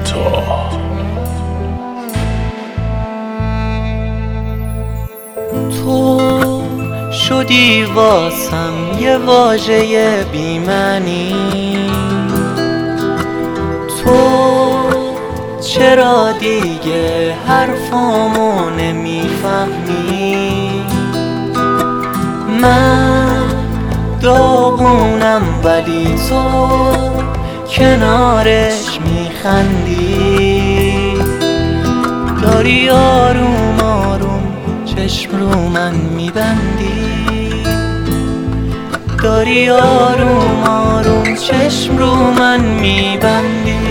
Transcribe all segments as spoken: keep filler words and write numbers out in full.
کوتاه. تو شدی واسم یه واژه بی‌معنی، تو چرا دیگه حرفامو نمیفهمی؟ من داغونم ولی تو کنارش میخندی، داری آروم آروم چشم رو من میبندی، داری آروم آروم چشم رو من میبندی.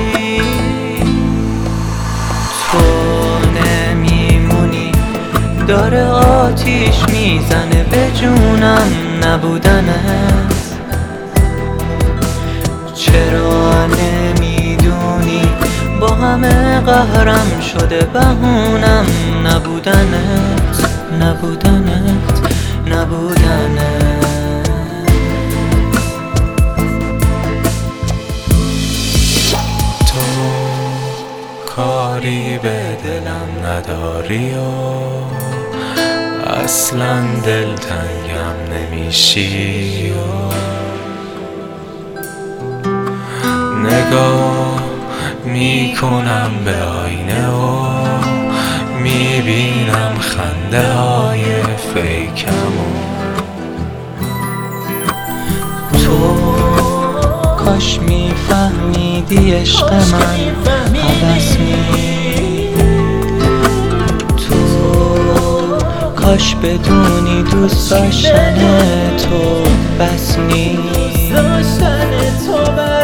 تو نمیمونی، داره آتیش میزنه به جونم نبودنت. چرا نمیدونی با همه قهرم شده بهونم نبودنت، نبودنت، نبودنت. تو کاری به دلم نداری و اصلا دلتنگم نمیشی و نگاه میکنم به آینه و میبینم خنده های فیکمو. تو کاش میفهمیدی عشق من هوس نی، تو کاش بدونی دوست داشتن تو بس نی.